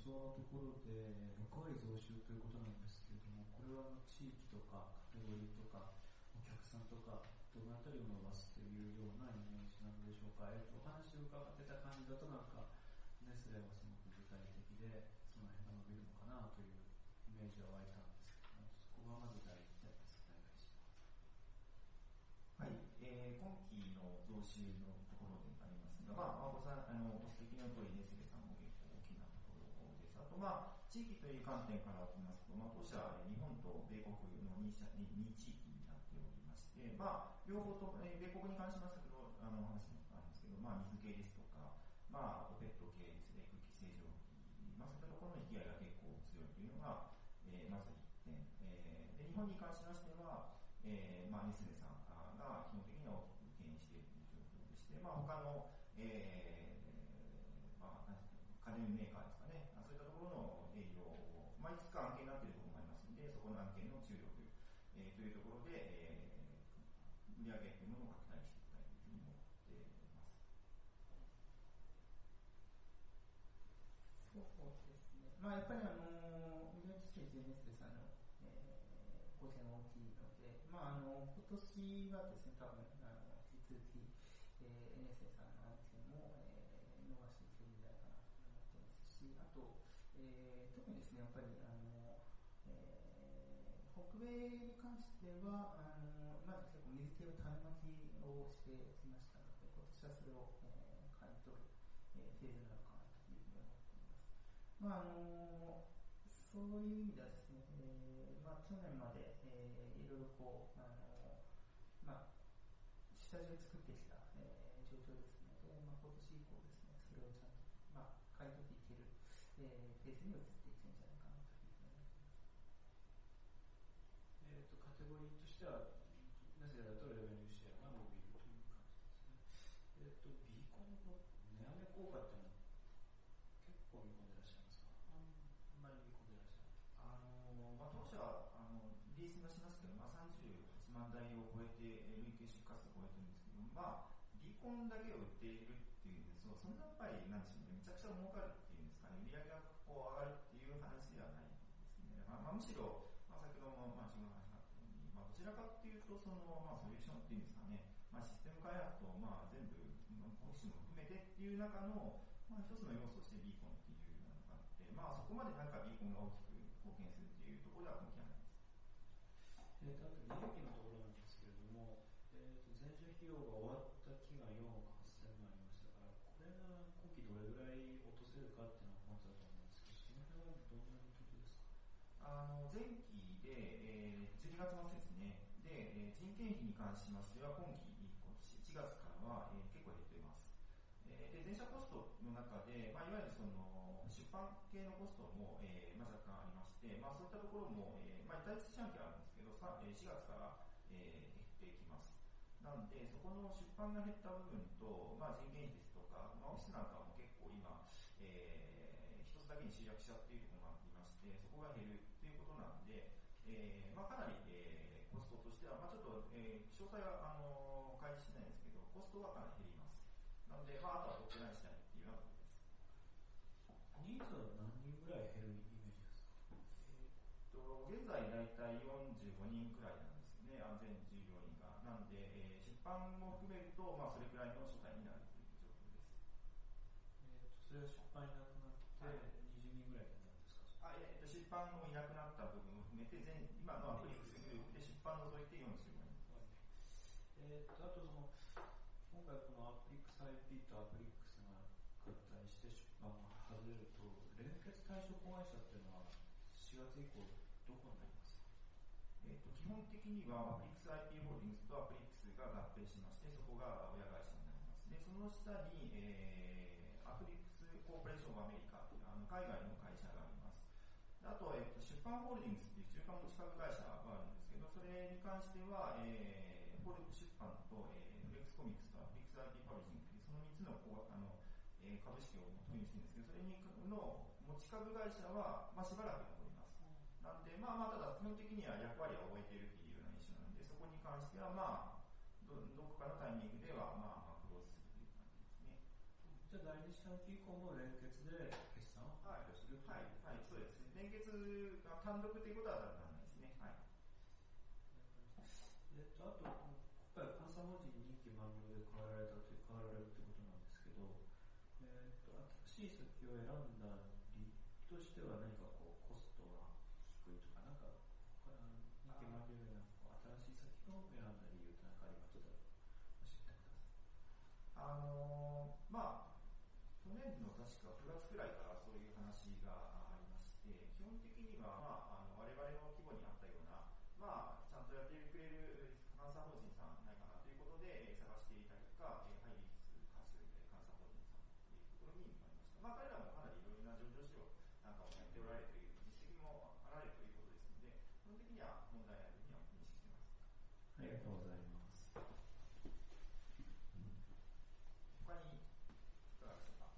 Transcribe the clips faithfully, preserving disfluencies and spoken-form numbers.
想のところでろくわり増収ということなんですけれども、これは地域とかカテゴリーとかお客さんとかどのあたりを伸ばすというようなイメージなのでしょうか。えっと、お話を伺ってた感じだとなんかネスレはすごく具体的でその辺が伸びるのかなというイメージは湧いたんですけども、そこがまず第一点です。お願いします。 はい、えー、今期の増収のところでありますが、まあ、ごさん、あの、ご指摘の通り、ネスレさんも結構大きなところです。あと、まあ、地域という観点から言いますと、まあ、当社、日本と米国の 2, 社に地域になっておりまして、まあ、両方と、えー、米国に関しましては、あの、話もあるんですけど、まあ、水系ですとか、まあ、オペット系ですね、空気清浄機、まあ、そういったところの引き合いが結構強いというのが、えー、まずいってん、えー、で、日本に関しましては、えー、まあ、ネスレさんが基本的には大きく牽引している状況でして、まあ、他の、えー、まあ、家電メーカーですかね、そういったところの営業を、まあ、いくつか案件になっているところもありますので、そこの案件の注力、えー、というところで、えー、売上というものを拡大していきたいというふうに思っています。 そうですね。まあ、やっぱりあの、売上としてネスレさんの、えー貢献が大きいので、まあ、あの今年はですね、多分あの引き続き、えー、エヌエスエー さんの案件も、えー、伸ばしていけるんじゃないかなと思ってますし、あと、えー、特にですね、やっぱりあの、えー、北米に関してはあのまず結構水系を種まきをしてきましたので、今年はそれを、えー、買い取る、えー、フェーズなのかなというふうに思っています。まああのそういう意味ではですね、えーまあ、去年まで、えー、いろいろこう、あのまあ、下地を作ってきた、えー、状況ですので、まあ、今年以降ですね、それをちゃんと、まあ、買い取っていける、えー、ペースに移っていくんじゃないかなというふうに思います。えーと、カテゴリーとしては、ネスレだとレベニューシェアが伸びるという感じですね。えーと、ビーコンの値上げ効果っていうのは結構見込んでらっしゃいますか？あんまり見込んでらっしゃる。 あのまあ、当社はあのリリースもしますけど、まあ、さんじゅうはちまん台を超えて累計出荷数を超えてるんですけど、まあ、ビーコンだけを売っているっていうんですと、そんなやっぱりなんでしょうね、めちゃくちゃ儲かるっていうんですかね、売り上げがこう上がるっていう話ではないんですね。まあ、まあ、むしろ、まあ、先ほどもまあ自分の話があったように、まあ、どちらかっていうとその、まあ、ソリューションっていうんですかね、まあ、システム開発と、まあ、全部保守も含めてっていう中の、まあ、一つの要素としてビーコンっていうのがあって、まあ、そこまでなんかビーコンが大きく貢献するっていうところでは根拠はないです。 えーと、あと利益のところなんですけれども、えーと、前週費用が終わった期がよんおくはっせんまんありましたから、これが今期どれぐらい落とせるかっていうのがまずだと思うんですけど、その辺はどんなことですか？ あの前期で、えー、じゅうにがつ末ですね、で、えー、人件費に関しましては今期、今年いちがつからは、えー、結構減っています。で、全社コストの中で、まあ、いわゆるその出版系のコストも、えーまあ、若干ありまして、まあ、そういったところも、えーまあ、第一四半期あるんですけど、しがつから、えー、減っていきます。なので、そこの出版が減った部分と、まあ、人件費ですとか、まあ、オフィスなんかも結構今、えー、一つだけに集約しちゃっているところがありまして、そこが減るということなんで、えーまあ、かなり、えー、コストとしては、まあ、ちょっと、えー、詳細はあの開示してないんですけど、コストはかなり減ります。なので、まあ、あとはどっちらにしたいっていうようなところです。 人数は何人ぐらい減るイメージですか？ えー、と現在だいたいよんじゅうごにんくらいなんですよね、全従業員が。なので、えー、出版も含めると、まあ、それくらいの所帯になるという状況です。 えー、とそれは出版いなくなってにじゅうにんぐらいになるんですか？ あえー、と出版のいなくなった部分を含めて、全今のアプリックスグループで出版を除いてよんじゅうごにん。 えー、とあとその今回このアプリックス アイピー とアプリックスが合体して出版が外れると、連結対象子会社っていうのはしがつ以降どこになりますか？ えー、と基本的にはアプリックス アイピー ホールディングスとアプリックスが合併しまして、そこが親会社になります。で、その下に、えー、アプリックスコーポレーションオブアメリカというあの海外の会社があります。あとは、えっと、出版ホールディングスっていう中間持ち株会社があるんですけど、それに関しては、えー、フォルク出版と、えー、フレックスコミックスとアプリックス アイピー パブリッジングというそのみっつのこうあの、えー、株式を投入してるんですけど、それにの持ち株会社は、まあ、しばらく残ります。なんで、まあまあ、ただ基本的には役割は終えているというような印象なので、そこに関しては、まあ、ど, どこかのタイミングでは、まあ、まあ、クローズするという感じですね。 じゃあ、第二四半期以降も連結で決算を発表するという、 は単独ということは多分ないですね。はい。 えっと、あと、今回、監査法人任期満了で変えられたという、変えられるということなんですけど、えっと、新しい先を選んだ理由としては何かこう、コストが低いとか、なんか、任期満了でなんか新しい先を選んだ理由って何かありましたら、教えてください。 あのー、まあ、去年の確かくがつくらいからそういう話がありまして、基本的には、まあ、あの我々の規模に合ったような、まあ、ちゃんとやってくれる監査法人さんないかなということで探していたりとか、ハイリスク化する監査法人さんというところになりました。まあ、彼らもかなりいろいろな上場資料なんかをやっておられるという実績もあられるということですので、基本的には問題あるには認識しています。 ありがとうございます。 他にいかがでしょうか。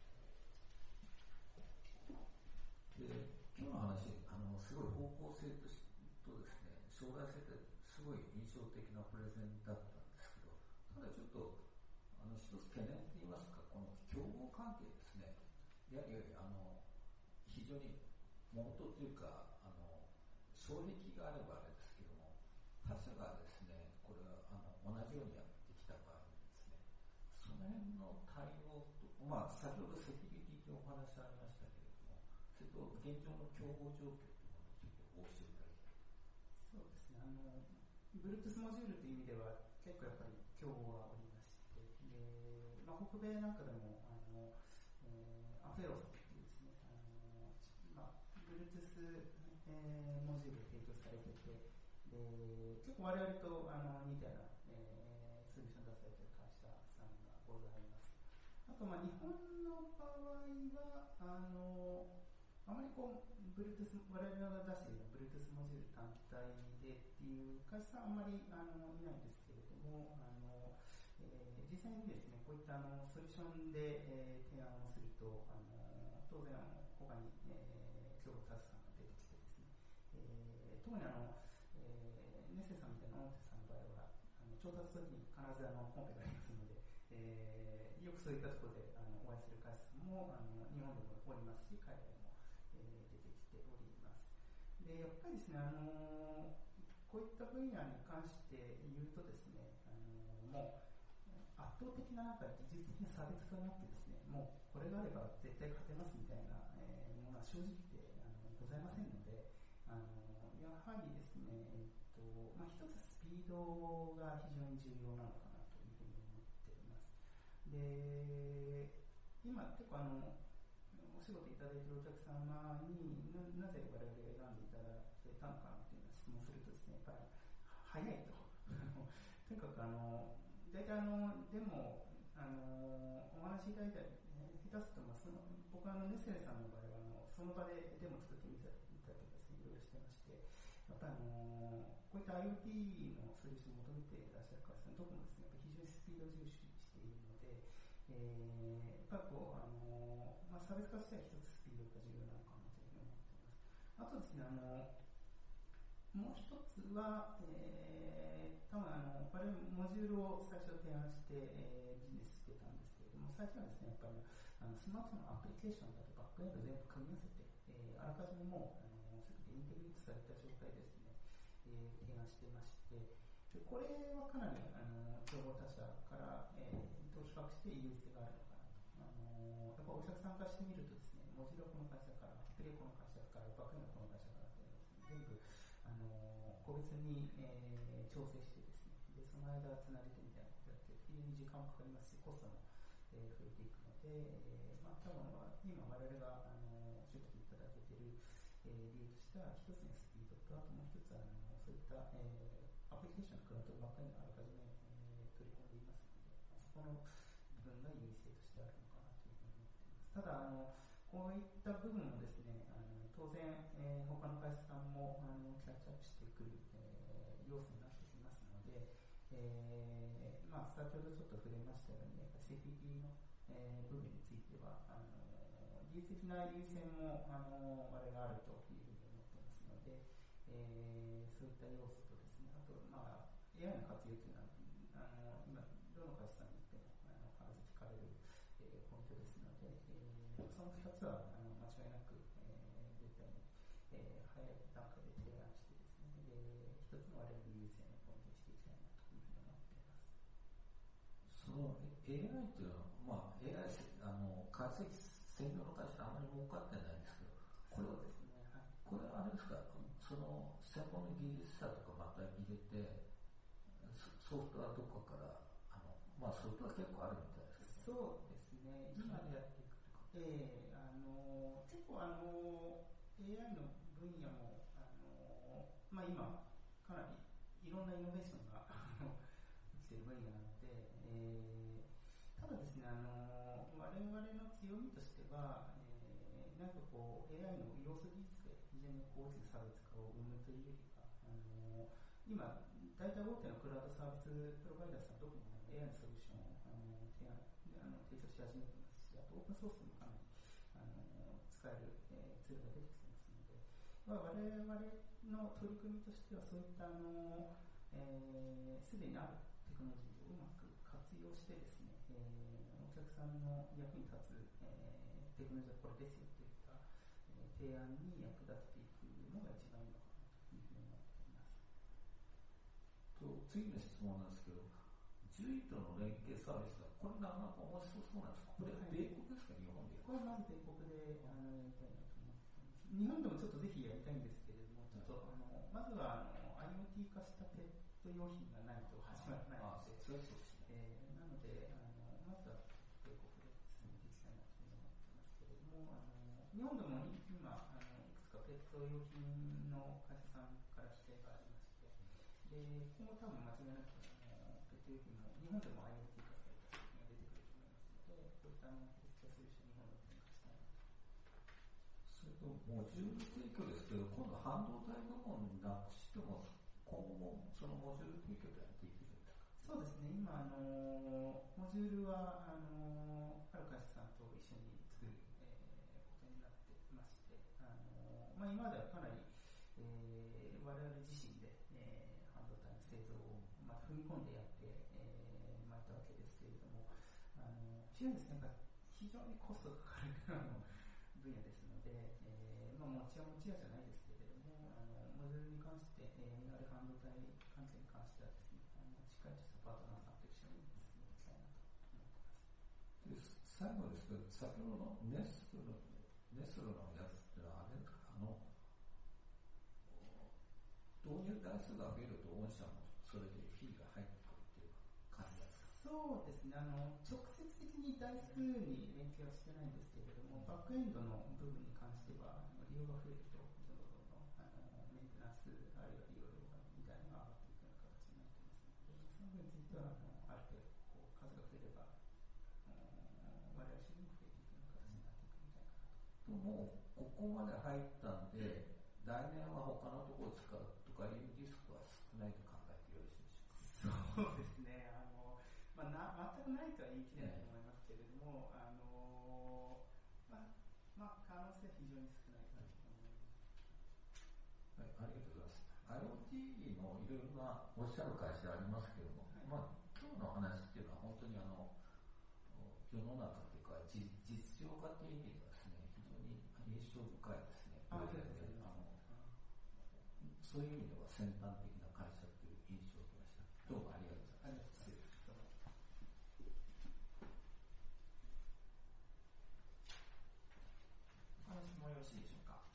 で、今日の話、あのすごい方向性としとですね、将来性ですごい印象的なプレゼンだったんですけど、ただちょっとあの一つ懸念といいますか、この競合関係ですね。やはりあの非常に元というかあの障壁があればあれですけども、他社がですね、これはあの同じようにやってきた場合にですね、その辺の対応と、まあ先ほどセキュリティというお話ありましたけれども、それと現状の競合状況というものをちょっとお教えいただきたい。 そうですね、あの Bluetooth モジュールという意味では結構やっぱり競合がおりまして、で、まあ、北米なんかでもあの、えー、アフェロスというですね、あの、まあ、Bluetooth、えー、モジュールを提供されてて、で結構我々とあの似たような、えー、ソリューション出されている会社さんがございます。あと、まあ、日本の場合はあのあまりこう Bluetooth、我々が出している Bluetooth モジュール単体でっていう会社さんあんまりあのいないんですけれども、あの、えー、実際にですね、こういったあのソリューションで、えー、提案をすると、あの当然他に、えー、競合他社さんが出てきてですね、えー、特にあの、えー、ネスレさんみたいな大手さんの場合は、あの調達時に必ずあのコンペがありますので、えー、よくそういったところであのお会いする会社さんもあの日本でもおりますし、海外でも出てきております。で、やっぱりですね、あのこういった分野に関して言うとですね、あのもう圧倒的ななんか技術的な差別化になってですね、もうこれがあれば絶対勝てますみたいな、えー、ものは正直言ってあのございませんので、あのやはりですね、えっとまあ、一つスピードが非常に重要なのかなというふうに思っています。で、今結構あのお仕事いただいているお客様に な, なぜ我々が選んでいただけたのかなというのを質問するとですね、やっぱり早いととにかくあの大体あのでもあのお話しいただいたり、ね、下手すると、まあ、その僕はあのネスレさんの場合はあのその場でデモ作ってみたりとかですね、いろいろしてまして、やっぱりあのこういった IoT のソリューションを求めていらっしゃる方さん、どこもですね、やっぱり非常にスピード重視しているので、えー、やっぱりこうあの、まあ、差別化としては一つスピードが重要なのかなというふうに思っています。あとですね、あのもう一つは、えー、多分あの我々モジュールを最初提案して、えー、ビジネスしてたんですけれども、最初はですね、やっぱりあのスマートフォンのアプリケーションだとバックエンド全部組み合わせて、えー、あらかじめもうあのすべてインテグレートされた状態ですね、えー、提案していまして、でこれはかなりあの競合他社から、えー、と比較して優位性があるのかなと。あのやっぱお客さんからしてみるとですね、モジュールはこの会社から、アプリはこの会社から、バックエンドはこの会社からというのを全部あの個別に、えー、調整してですね、でその間つなげてみたいなことをやって非常に時間もかかりますし、コストも、えー、増えていくので、えー、まあ多分今我々があのお仕事いただけている、えー、理由としては一つにはスピードと、あともう一つはあのそういった、えー、アプリケーションのクラウドばっかりあらかじめ、えー、取り込んでいますので、そこの部分が優位性としてあるのかなというふうに思っています。ただあのこういった部分もですね、あの当然、えー、他の会社さんもあのキャッチアップしてくる、えー、要素になってきますので、えーまあ、先ほどちょっと触れましたように、セキュリティの、えー、部分についてはあの技術的な優先もあの我々があるというふうに思ってますので、えー、そういった要素とですね、あと、まあ、エーアイ の活用というのはあの今どの会社さんに行ってもあの必ず聞かれる、えー、ポイントですので、えー、そのふたつはあの間違いなく、えー、絶対に、 えー、早い段階で提案してですね、で一つの我々の優先のポイントにしていきたいなというふうに思っています。 その エーアイ っていうのは、まあ、エーアイ あの解析専業の会社あまり儲かってないんですけど、これはですね、はい、これはあれですか、その専門の技術者とかまた入れて、ソフトはどこかから、あのまあ、ソフトは結構あるみたいですけど、 そうですね、今でやっていくとか、えー、あの結構あの エーアイ の分野もあの、まあ、今、かなりいろんなイノベーションが起きている分野なので、えー、ただですね、あの我々の強みとしては、えー、なんかこう エーアイ の要素技術で非常に大きな差別化を生むというよりか、あの今、大体大手のクラウドサービスプロバイダーさん、どこも エーアイ のソリューションをあの提案あの提供し始めてますし、あとオープンソースもかなりあの使える、えー、ツールが出てきてますので、まあ、我々の取り組みとしては、そういったあのすで、えー、にあるテクノロジーをうまく活用してですね、えー、お客さんの役に立つ、えー、テクノロジーはこれですよといった、えー、提案に役立てていくのが一番いいのかなというふうに思っています。 と次の質問なんですけど、じゅういとの連携サービスは、これなかなか面白そうなんですか？これ、米国ですか、日本でやる？ これはまず米国であのやりたいなと思っています。日本でもちょっとぜひやりたいんですけれども、ちょっとあのまずはあの IoT 化したペット用品がないと始まらないので、 ああ、そうですね。 えー、なのであのまずは米国で進めていきたいなというふうに思ってますけれども、あの日本でも今あのいくつかペット用品の会社さんから指定がありまして、で今後多分間違いなくあのペット用品も日本でも IoT 化された製品が出てくると思いますので、こういったあのヘルスケアソリューション日本でも展開したいなと。 それとモジュール提供ですけど、今度半導体部門なくしても、今後もそのモジュール提供でやっていけるんですか？ そうですね、今あのモジュールはあのある会社さんと一緒に作る、えー、ことになってまして、あの、まあ、今まではかなり、えー、我々自身で、えー、半導体の製造を、まあ、踏み込んでやって、えー、まいったわけですけれども、あの非常にですね、非常にコストがかかるあの分野ですので、えーまあ、持ちは持ちやじゃないですけれども、あのモジュールに関して、えー、ある半導体関係に関してはですね、あのしっかりとしたパートナーさんと一緒に進めていきたいなと思っています。 で最後ですけど、先ほどのネスルのネスルのやつってのはあれですか、あの導入台数が増えると御社もそれでフィーが入ってくるっていう感じですか？ そうですね、あの直接的に台数に連携はしてないんですけれども、バックエンドの部分に関しては利用が増えるとどんどんどんどんあのメンテナンスあるいは利用量がみたいなのが上がっていくような形になってますので、その分についてはあのある程度こう数が増えれば我々自身も増えていくような形になっていくみたいかなと。 もうここまで入ったんで、来年は他のところを使うとかいうリスクは少ないと考えてよろしいでしょうか？ そうですね、あの、まあ、な全くないとは言い切れないと思いますけれども、あのまあまあ、可能性は非常に少ないかなと思います。 はい、ありがとうございます。IoT のいろいろなおっしゃる会社ありますけども、はい、まあ、今日の話っていうのは本当にあの世の中というか実用化という意味ではですね、非常に印象深いですね。 ありがとうございます。 そういう意味では先端的な会社という印象を受けました。どうもありがとうございます。 失礼します。 他の質問よろしいでしょうか？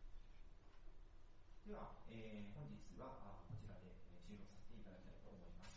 では、えー、本日はこちらで終了させていただきたいと思います。